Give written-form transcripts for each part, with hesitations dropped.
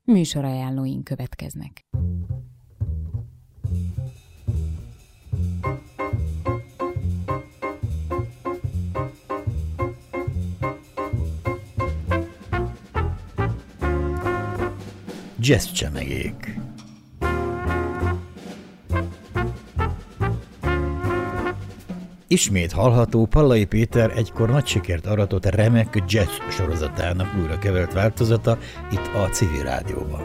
Műsorajánlóink következnek. Jazzcsemegék. Ismét hallható Pallai Péter egykor nagy sikert aratott remek jazz sorozatának újra kevert változata itt a Civil Rádióban.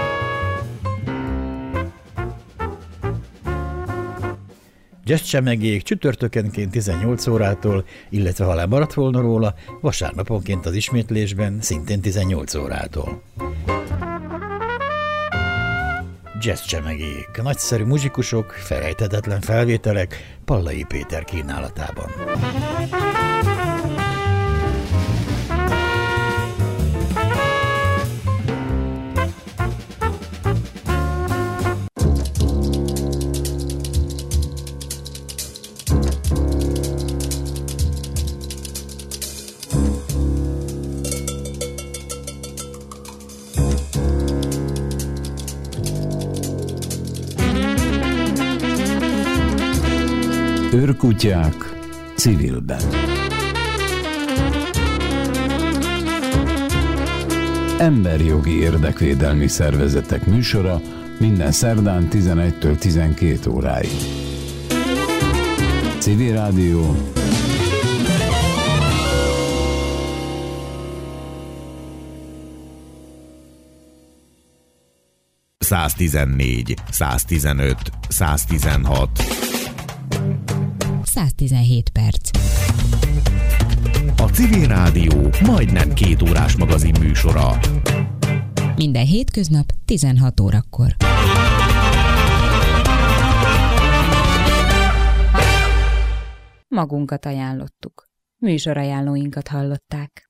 Jazzcsemegék csütörtökenként 18 órától, illetve ha lemaradt volna róla, vasárnaponként az ismétlésben szintén 18 órától. Jazzcsemegék, nagyszerű muzsikusok, felejthetetlen felvételek Pallai Péter kínálatában. Őrkutyák civilben. Emberjogi érdekvédelmi szervezetek műsora minden szerdán 11-től 12 óráig. Civil Rádió. ...114, 115, 116... 117 perc. A Civil Rádió majdnem 2 órás magazin műsora. Minden hétköznap 16 órakor. Magunkat ajánlottuk. Műsorajánlóinkat hallották.